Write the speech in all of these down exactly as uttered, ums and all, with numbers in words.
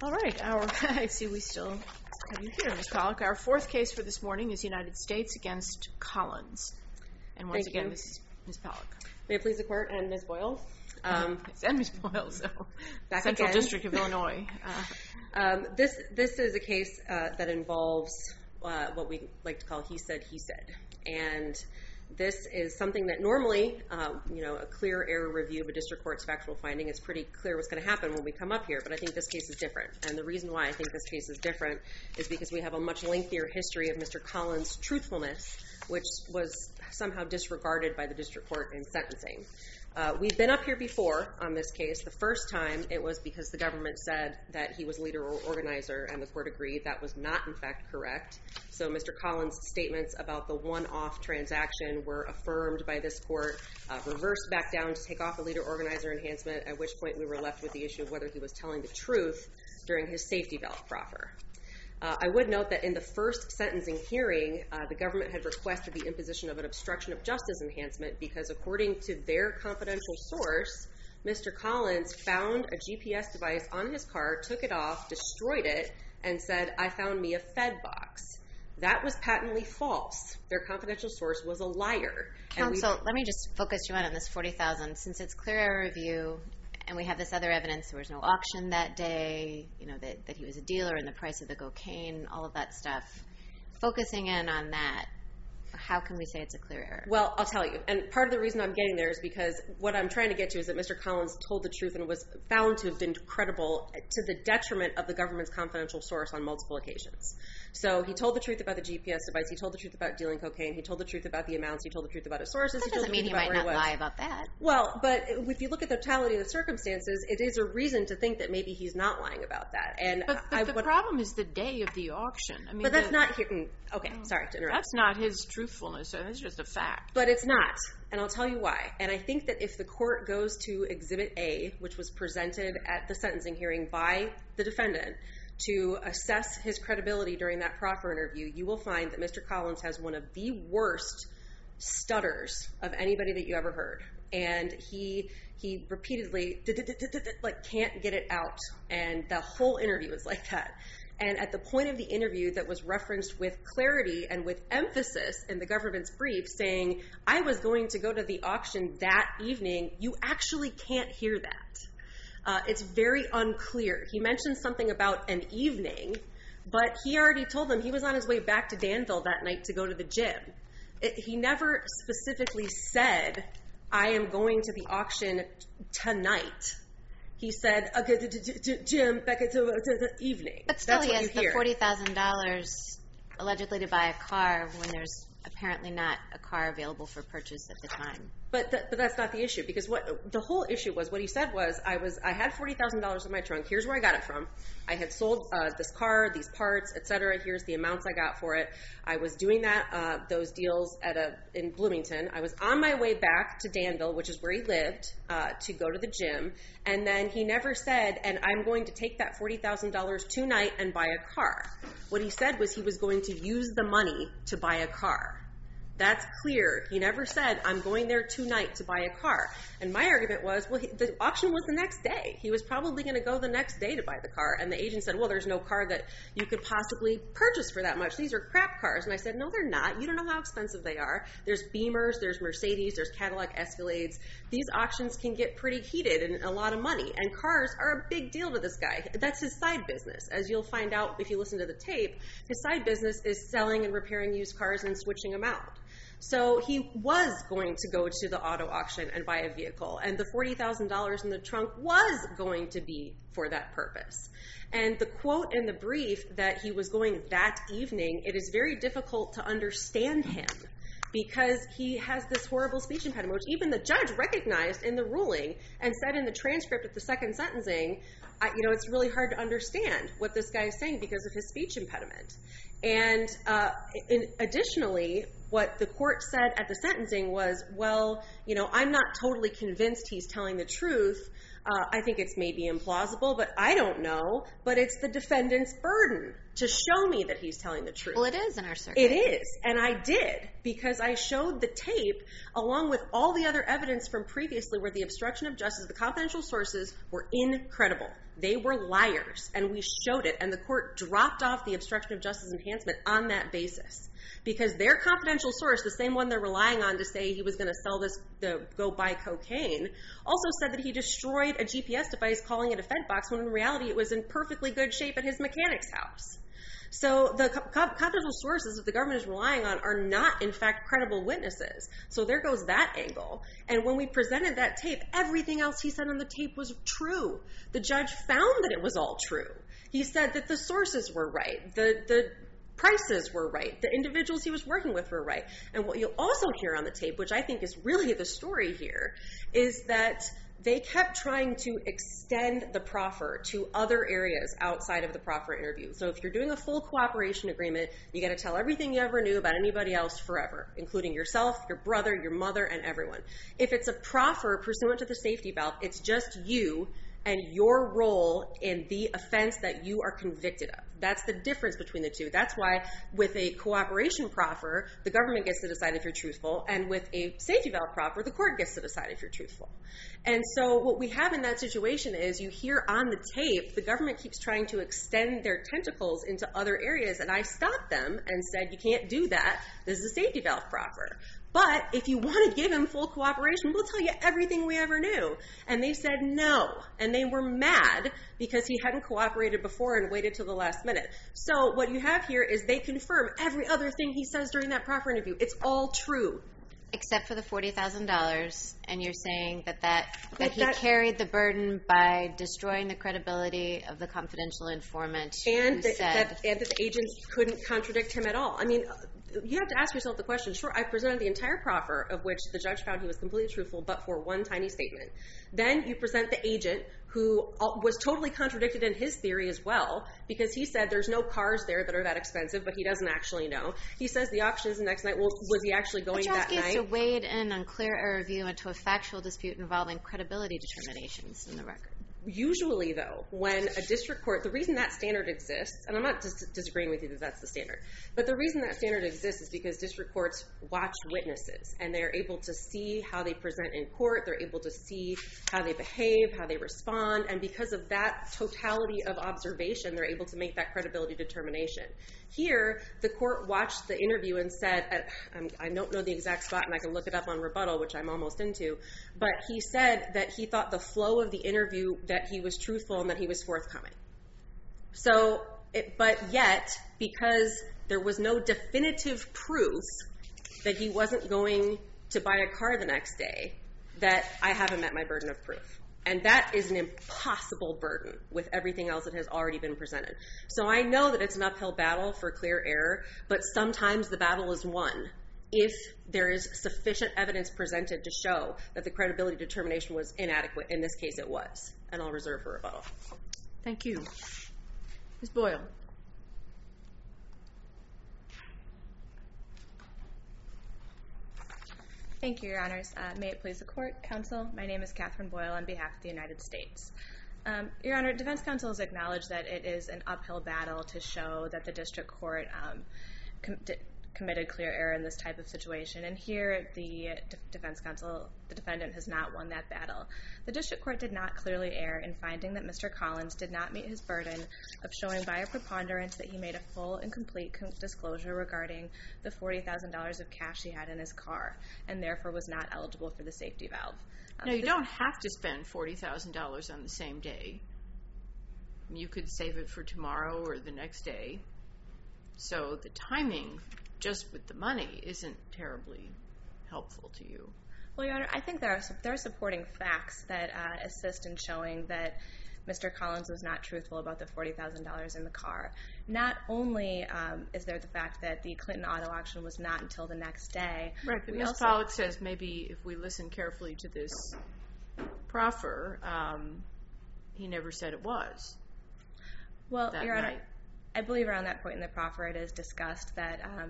All right, our, I see we still have you here, Miz Pollack. Our fourth case for this morning is United States against Collins. And once Thank again, you. this is Miz Pollack. May it please the Court and Miz Boyle. Um, and Miz Boyle, so back Central again. District of Illinois. Uh, um, this this is a case uh, that involves uh, what we like to call he said, he said. And this is something that normally, uh, you know, a clear error review of a district court's factual finding, it's pretty clear what's going to happen when we come up here. But I think this case is different. And the reason why I think this case is different is because we have a much lengthier history of Mister Collins' truthfulness, which was somehow disregarded by the district court in sentencing. Uh, we've been up here before on this case. The first time it was because the government said that he was leader or organizer, and the court agreed that was not in fact correct. So Mister Collins' statements about the one-off transaction were affirmed by this court, uh, reversed back down to take off the leader organizer enhancement, at which point we were left with the issue of whether he was telling the truth during his safety valve proffer. Uh, I would note that in the first sentencing hearing, uh, the government had requested the imposition of an obstruction of justice enhancement because according to their confidential source, Mister Collins found a G P S device on his car, took it off, destroyed it, and said, "I found me a Fed box." That was patently false. Their confidential source was a liar. Counsel, let me just focus you in on this forty thousand dollars. Since it's clear error review, and we have this other evidence, there was no auction that day, you know, that, that he was a dealer and the price of the cocaine, all of that stuff. Focusing in on that, how can we say it's a clear error? Well, I'll tell you. And part of the reason I'm getting there is because what I'm trying to get to is that Mister Collins told the truth and was found to have been credible to the detriment of the government's confidential source on multiple occasions. So he told the truth about the G P S device. He told the truth about dealing cocaine. He told the truth about the amounts. He told the truth about his sources. That he told doesn't the mean truth he about might where not he was. lie about that. Well, but if you look at the totality of the circumstances, it is a reason to think that maybe he's not lying about that. And but but I, the what, problem is the day of the auction. I mean, but that's the, not here. Okay, sorry to interrupt. That's not his truthfulness. It's just a fact. But it's not, and I'll tell you why. And I think that if the court goes to Exhibit A, which was presented at the sentencing hearing by the defendant, to assess his credibility during that proffer interview, you will find that Mister Collins has one of the worst stutters of anybody that you ever heard. And he he repeatedly like can't get it out, and the whole interview is like that. And at the point of the interview that was referenced with clarity and with emphasis in the government's brief saying, "I was going to go to the auction that evening," you actually can't hear that. Uh, it's very unclear. He mentioned something about an evening, but he already told them he was on his way back to Danville that night to go to the gym. It, he never specifically said, "I am going to the auction tonight." He said, "Okay, to gym back to the evening." But still, That's he what has you the hear. forty thousand dollars allegedly to buy a car when there's apparently not a car available for purchase at the time. But, th- but that's not the issue, because what the whole issue was, what he said was, I was I had forty thousand dollars in my trunk. Here's where I got it from. I had sold uh, this car, these parts, et cetera. Here's the amounts I got for it. I was doing that uh, those deals at a in Bloomington. I was on my way back to Danville, which is where he lived, uh, to go to the gym. And then he never said, "And I'm going to take that forty thousand dollars tonight and buy a car." What he said was he was going to use the money to buy a car. That's clear. He never said, "I'm going there tonight to buy a car." And my argument was, well, he, the auction was the next day. He was probably going to go the next day to buy the car. And the agent said, "Well, there's no car that you could possibly purchase for that much. These are crap cars." And I said, "No, they're not. You don't know how expensive they are. There's Beamers, there's Mercedes, there's Cadillac Escalades. These auctions can get pretty heated and a lot of money. And cars are a big deal to this guy. That's his side business. As you'll find out if you listen to the tape, his side business is selling and repairing used cars and switching them out. So he was going to go to the auto auction and buy a vehicle, and the forty thousand dollars in the trunk was going to be for that purpose. And the quote in the brief that he was going that evening, it is very difficult to understand him because he has this horrible speech impediment, which even the judge recognized in the ruling and said in the transcript of the second sentencing, I, you know, it's really hard to understand what this guy is saying because of his speech impediment. And uh, in, additionally, what the court said at the sentencing was, well, you know, I'm not totally convinced he's telling the truth. Uh, I think it's maybe implausible, but I don't know. But it's the defendant's burden to show me that he's telling the truth. Well, it is in our circuit. It is, and I did, because I showed the tape along with all the other evidence from previously where the obstruction of justice, the confidential sources were incredible. They were liars, and we showed it, and the court dropped off the obstruction of justice enhancement on that basis. Because their confidential source, the same one they're relying on to say he was going to sell this, the, go buy cocaine, also said that he destroyed a G P S device calling it a Fed box, when in reality it was in perfectly good shape at his mechanic's house. So the co- confidential sources that the government is relying on are not, in fact, credible witnesses. So there goes that angle. And when we presented that tape, everything else he said on the tape was true. The judge found that it was all true. He said that the sources were right. The the prices were right. The individuals he was working with were right. And what you'll also hear on the tape, which I think is really the story here, is that they kept trying to extend the proffer to other areas outside of the proffer interview. So if you're doing a full cooperation agreement, you got to tell everything you ever knew about anybody else forever, including yourself, your brother, your mother, and everyone. If it's a proffer pursuant to the safety valve, it's just you and your role in the offense that you are convicted of. That's the difference between the two. That's why with a cooperation proffer, the government gets to decide if you're truthful, and with a safety valve proffer, the court gets to decide if you're truthful. And so what we have in that situation is you hear on the tape, the government keeps trying to extend their tentacles into other areas, and I stopped them and said, you can't do that. This is a safety valve proffer. But if you want to give him full cooperation, we'll tell you everything we ever knew. And they said no. And they were mad because he hadn't cooperated before and waited till the last minute. So what you have here is they confirm every other thing he says during that proffer interview. It's all true. Except for the forty thousand dollars, and you're saying that, that, that But he that- carried the burden by destroying the credibility of the confidential informant And who that, said... that, and that the agents couldn't contradict him at all. I mean, you have to ask yourself the question, sure, I presented the entire proffer of which the judge found he was completely truthful, but for one tiny statement. Then you present the agent who was totally contradicted in his theory as well, because he said there's no cars there that are that expensive, but he doesn't actually know. He says the auction is the next night. Well, was he actually going that Petrosky night? is to wade in on clear error review into a factual dispute involving credibility determinations in the record. Usually, though, when a district court, the reason that standard exists, and I'm not dis- disagreeing with you that that's the standard, but the reason that standard exists is because district courts watch witnesses, and they're able to see how they present in court, they're able to see how they behave, how they respond, and because of that totality of observation, they're able to make that credibility determination. Here, the court watched the interview and said, um, I don't know the exact spot, and I can look it up on rebuttal, which I'm almost into, but he said that he thought the flow of the interview, that he was truthful and that he was forthcoming. So, it, but yet, because there was no definitive proof that he wasn't going to buy a car the next day, that I haven't met my burden of proof. And that is an impossible burden with everything else that has already been presented. So I know that it's an uphill battle for clear error, but sometimes the battle is won if there is sufficient evidence presented to show that the credibility determination was inadequate. In this case, it was. And I'll reserve for rebuttal. Thank you. Miz Boyle. Thank you, Your Honors. Uh, may it please the Court, Counsel, my name is Catherine Boyle on behalf of the United States. Um, Your Honor, defense counsel has acknowledged that it is an uphill battle to show that the district court um, com- d- committed clear error in this type of situation, and here the de- defense counsel, the defendant, has not won that battle. The district court did not clearly err in finding that Mister Collins did not meet his burden of showing by a preponderance that he made a full and complete com- disclosure regarding the forty thousand dollars of cash he had in his car, and therefore was not eligible for the safety valve. Um, No, you this- don't have to spend forty thousand dollars on the same day. You could save it for tomorrow or the next day. So the timing, just with the money, isn't terribly helpful to you. Well, Your Honor, I think there are, there are supporting facts that uh, assist in showing that Mister Collins was not truthful about the forty thousand dollars in the car. Not only um, is there the fact that the Clinton auto auction was not until the next day. Right, but we Miz also- Pollack says maybe if we listen carefully to this proffer, um, he never said it was. Well, that Your Honor, night. I believe around that point in the proffer it is discussed that um,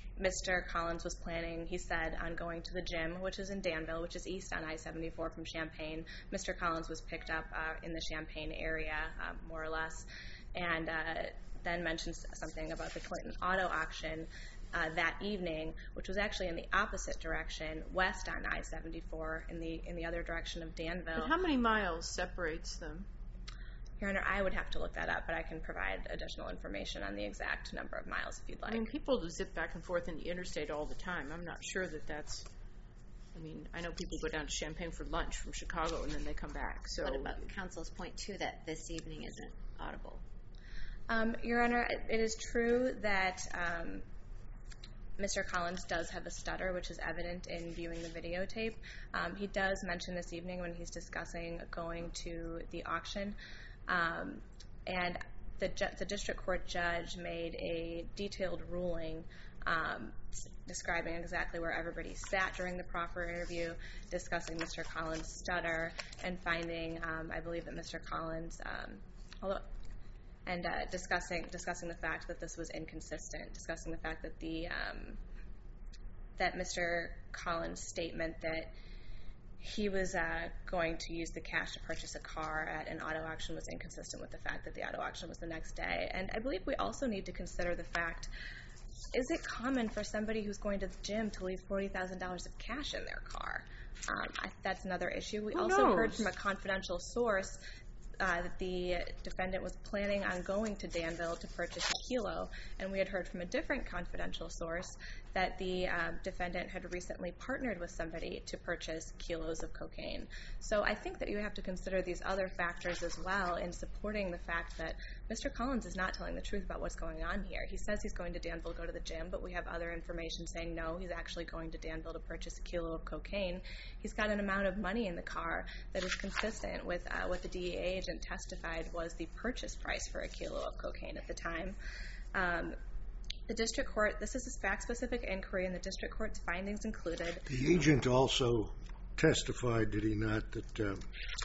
Mister Collins was planning, he said, on going to the gym, which is in Danville, which is east on I seventy-four from Champaign. Mister Collins was picked up uh, in the Champaign area, uh, more or less, and uh, then mentioned something about the Clinton auto auction uh, that evening, which was actually in the opposite direction, west on I seventy-four, in the in the other direction of Danville. But how many miles separates them? Your Honor, I would have to look that up, but I can provide additional information on the exact number of miles if you'd like. I mean, people zip back and forth in the interstate all the time. I'm not sure that that's... I mean, I know people go down to Champaign for lunch from Chicago and then they come back. So what about counsel's point, too, that this evening isn't audible? Um, Your Honor, it, it is true that um, Mister Collins does have a stutter, which is evident in viewing the videotape. Um, he does mention this evening when he's discussing going to the auction. Um, and the, ju- the district court judge made a detailed ruling um, s- describing exactly where everybody sat during the proffer interview, discussing Mister Collins' stutter, and finding, um, I believe that Mister Collins, um, although, and uh, discussing discussing the fact that this was inconsistent, discussing the fact that the um, that Mister Collins' statement that he was uh, going to use the cash to purchase a car at an auto auction was inconsistent with the fact that the auto auction was the next day. And I believe we also need to consider the fact, is it common for somebody who's going to the gym to leave forty thousand dollars of cash in their car? Um, I, that's another issue. We Who also knows? heard from a confidential source uh, that the defendant was planning on going to Danville to purchase a kilo, and we had heard from a different confidential source that the um, defendant had recently partnered with somebody to purchase kilos of cocaine. So I think that you have to consider these other factors as well in supporting the fact that Mister Collins is not telling the truth about what's going on here. He says he's going to Danville to go to the gym, but we have other information saying no, he's actually going to Danville to purchase a kilo of cocaine. He's got an amount of money in the car that is consistent with uh, what the D E A agent testified was the purchase price for a kilo of cocaine at the time. Um, The district court, this is a fact-specific inquiry, and the district court's findings included. The agent also testified, did he not, that uh,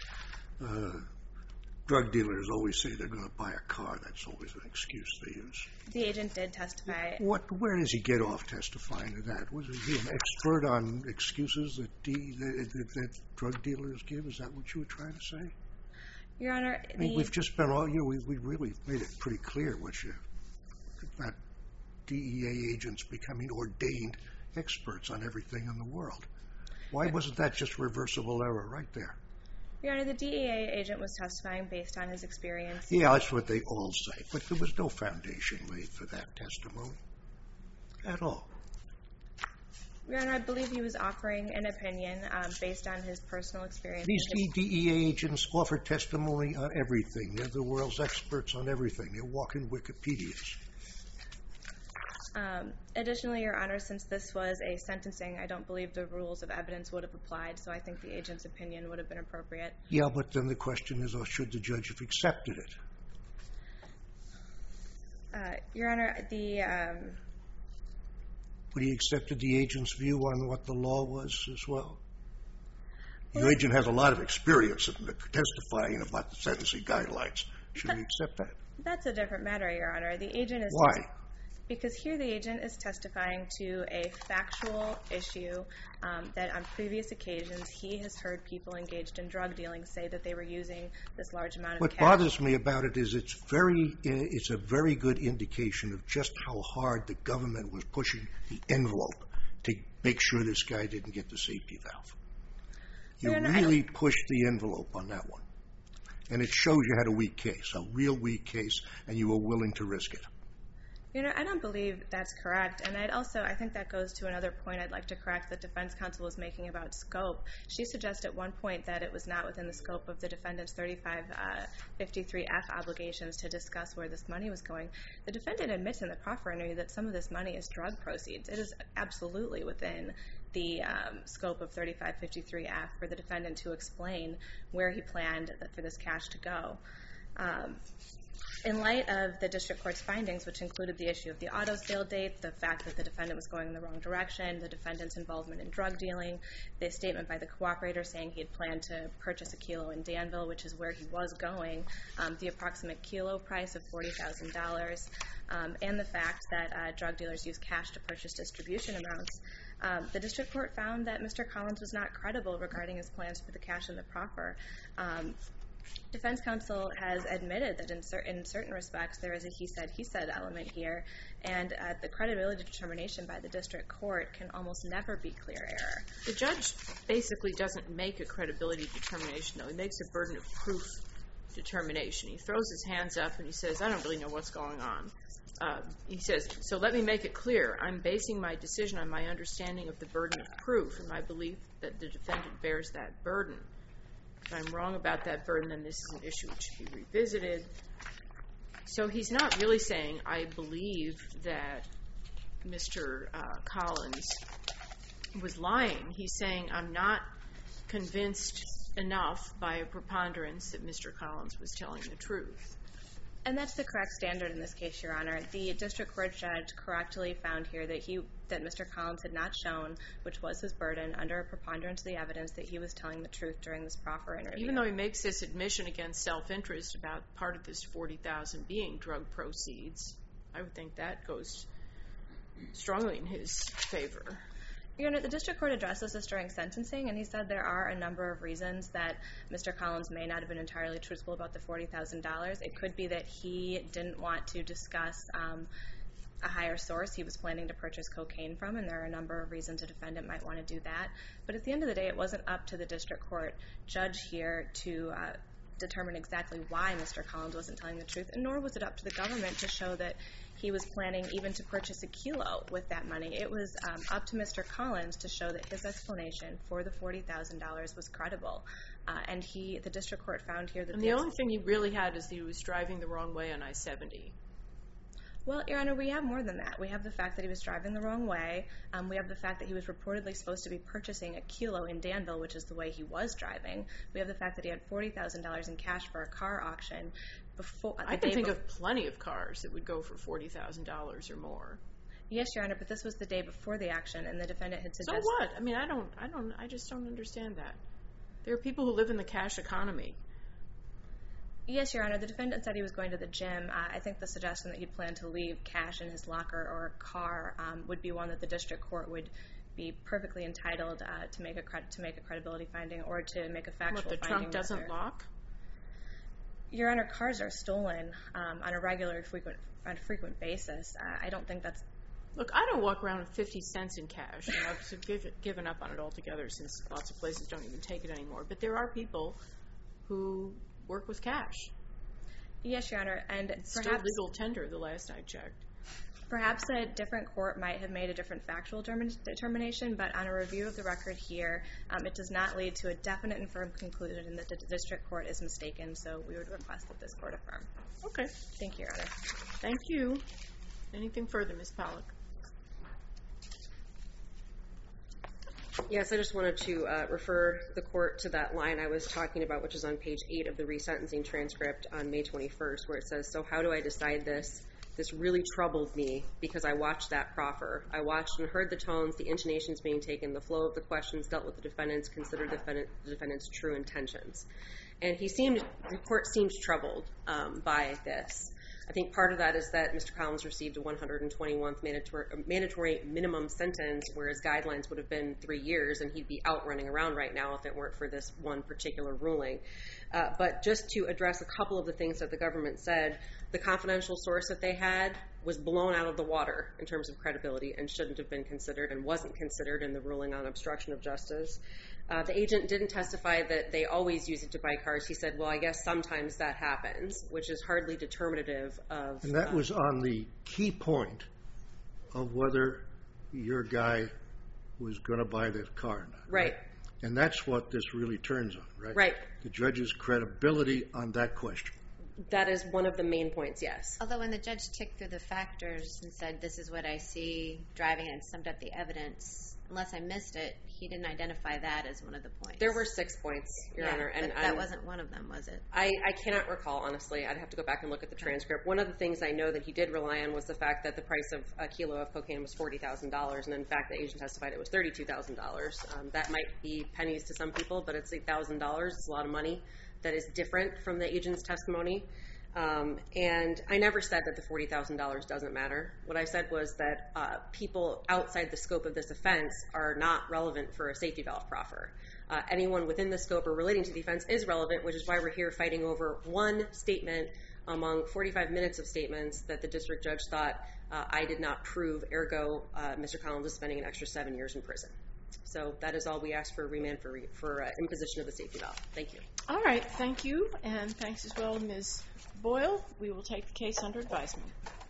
uh, drug dealers always say they're going to buy a car. That's always an excuse they use. The agent did testify. What? Where does he get off testifying to that? Was he an expert on excuses that, de- that, that, that drug dealers give? Is that what you were trying to say? Your Honor, I mean, the, we've just been all, you know, we, we really made it pretty clear what you, that D E A agents becoming ordained experts on everything in the world. Why wasn't that just reversible error right there? Your Honor, the D E A agent was testifying based on his experience. Yeah, that's what they all say, but there was no foundation laid for that testimony at all. Your Honor, I believe he was offering an opinion um, based on his personal experience. These and his- D E A agents offer testimony on everything. They're the world's experts on everything. They're walking Wikipedias. Um, additionally, Your Honor, since this was a sentencing, I don't believe the rules of evidence would have applied, so I think the agent's opinion would have been appropriate. Yeah, but then the question is, oh, should the judge have accepted it? Uh, Your Honor, the um, But he accepted the agent's view on what the law was as well. The agent has a lot of experience in testifying about the sentencing guidelines. Should we accept that? that's a different matter, Your Honor. The agent is Why? Because here the agent is testifying to a factual issue um, that on previous occasions he has heard people engaged in drug dealing say that they were using this large amount of What cash. bothers me about it is it's very, it's a very good indication of just how hard the government was pushing the envelope to make sure this guy didn't get the safety valve. You Your Honor, I really pushed the envelope on that one. And it shows you had a weak case, a real weak case, and you were willing to risk it. You know, I don't believe that's correct, and I'd also, I think that goes to another point I'd like to correct that defense counsel was making about scope. She suggested at one point that it was not within the scope of the defendant's thirty-five fifty-three F obligations to discuss where this money was going. The defendant admits in the proffer interview that some of this money is drug proceeds. It is absolutely within the um, scope of thirty-five fifty-three F for the defendant to explain where he planned for this cash to go. Um, In light of the district court's findings, which included the issue of the auto sale date, the fact that the defendant was going in the wrong direction, the defendant's involvement in drug dealing, the statement by the cooperator saying he had planned to purchase a kilo in Danville, which is where he was going, um, the approximate kilo price of forty thousand dollars, um, and the fact that uh, drug dealers use cash to purchase distribution amounts, um, the district court found that Mister Collins was not credible regarding his plans for the cash in the proffer. Um, Defense counsel has admitted that in, cer- in certain respects there is a he said, he said element here, and uh, the credibility determination by the district court can almost never be clear error. The judge basically doesn't make a credibility determination, though. He makes a burden of proof determination. He throws his hands up and he says, I don't really know what's going on. Uh, he says, so let me make it clear. I'm basing my decision on my understanding of the burden of proof and my belief that the defendant bears that burden. If I'm wrong about that burden, then this is an issue which should be revisited. So he's not really saying, I believe that Mister Uh, Collins was lying. He's saying, I'm not convinced enough by a preponderance that Mister Collins was telling the truth. And that's the correct standard in this case, Your Honor. The district court judge correctly found here that he that Mister Collins had not shown, which was his burden, under a preponderance of the evidence that he was telling the truth during this proffer interview. Even though he makes this admission against self-interest about part of this forty thousand dollars being drug proceeds, I would think that goes strongly in his favor. Your Honor, the district court addresses this during sentencing, and he said there are a number of reasons that Mister Collins may not have been entirely truthful about the forty thousand dollars. It could be that he didn't want to discuss um, a higher source he was planning to purchase cocaine from, and there are a number of reasons a defendant might want to do that. But at the end of the day, it wasn't up to the district court judge here to uh, determine exactly why Mister Collins wasn't telling the truth, and nor was it up to the government to show that he was planning even to purchase a kilo with that money. It was um, up to Mister Collins to show that his explanation for the forty thousand dollars was credible. Uh, and he, the district court found here that... And the, the only thing he really had is that he was driving the wrong way on I seventy. Well, Your Honor, we have more than that. We have the fact that he was driving the wrong way. Um, we have the fact that he was reportedly supposed to be purchasing a kilo in Danville, which is the way he was driving. We have the fact that he had forty thousand dollars in cash for a car auction. Before, I can think of plenty of cars that would go for forty thousand dollars or more. Yes, Your Honor, but this was the day before the action, and the defendant had suggested... So what? I mean, I don't, I don't, I just don't understand that. There are people who live in the cash economy. Yes, Your Honor, the defendant said he was going to the gym. Uh, I think the suggestion that he'd planned to leave cash in his locker or car um, would be one that the district court would be perfectly entitled uh, to make a cred- to make a credibility finding or to make a factual what, the finding. Trunk doesn't lock? Your Honor, cars are stolen um, on a regular, frequent, on a frequent basis. Uh, I don't think that's... Look, I don't walk around with fifty cents in cash. And I've give, given up on it altogether since lots of places don't even take it anymore. But there are people who work with cash. Yes, Your Honor, and it's perhaps... still legal tender the last I checked. Perhaps a different court might have made a different factual determination, but on a review of the record here, um, it does not lead to a definite and firm conclusion that the district court is mistaken, so we would request that this court affirm. Okay. Thank you, Your Honor. Thank you. Anything further, Miz Pollack? Yes, I just wanted to uh, refer the court to that line I was talking about, which is on page eight of the resentencing transcript on May twenty-first, where it says, so how do I decide this? This really troubled me because I watched that proffer. I watched and heard the tones, the intonations being taken, the flow of the questions, dealt with the defendants, considered defendant, the defendant's true intentions. And he seemed, the court seemed troubled um, by this. I think part of that is that Mister Collins received a one hundred twenty-one mandatory, mandatory minimum sentence, whereas guidelines would have been three years, and he'd be out running around right now if it weren't for this one particular ruling. Uh, but just to address a couple of the things that the government said, the confidential source that they had was blown out of the water in terms of credibility and shouldn't have been considered and wasn't considered in the ruling on obstruction of justice. Uh, the agent didn't testify that they always use it to buy cars. He said, well, I guess sometimes that happens, which is hardly determinative of... And that uh, was on the key point of whether your guy was going to buy that car or not. Right. right. And that's what this really turns on, right? Right. The judge's credibility on that question. That is one of the main points, yes. Although when the judge ticked through the factors and said, this is what I see, driving and summed up the evidence, unless I missed it, he didn't identify that as one of the points. There were six points, Your yeah, Honor. And but that I'm, wasn't one of them, was it? I, I cannot recall, honestly. I'd have to go back and look at the transcript. One of the things I know that he did rely on was the fact that the price of a kilo of cocaine was forty thousand dollars, and in fact the agent testified it was thirty-two thousand dollars. Um, that might be pennies to some people, but it's eight thousand dollars. It's a lot of money that is different from the agent's testimony. Um, and I never said that the forty thousand dollars doesn't matter. What I said was that uh, people outside the scope of this offense are not relevant for a safety valve proffer. Uh, anyone within the scope or relating to the offense is relevant, which is why we're here fighting over one statement among forty-five minutes of statements that the district judge thought uh, I did not prove, ergo uh, Mister Collins is spending an extra seven years in prison. So that is all we ask for remand for, for uh, imposition of the safety valve. Thank you. All right, thank you, and thanks as well, Miz Boyle. We will take the case under advisement.